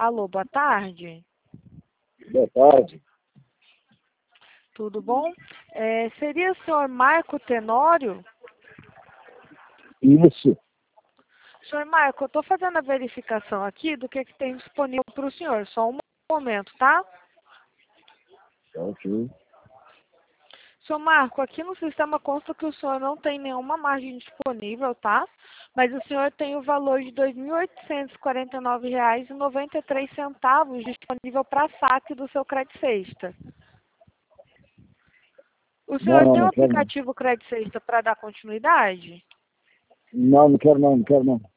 Alô, boa tarde. Boa tarde. Tudo bom? Seria o senhor Marco Tenório? Isso. Senhor Marco, eu estou fazendo a verificação aqui do que tem disponível para o senhor. Só um momento, tá? Ok. Senhor Marco, aqui no sistema consta que o senhor não tem nenhuma margem disponível, tá? Mas o senhor tem o valor de R$ 2.849,93 disponível para saque do seu Credit Sexta. O senhor tem o Não quero não. aplicativo Credit Sexta para dar continuidade? Não quero não.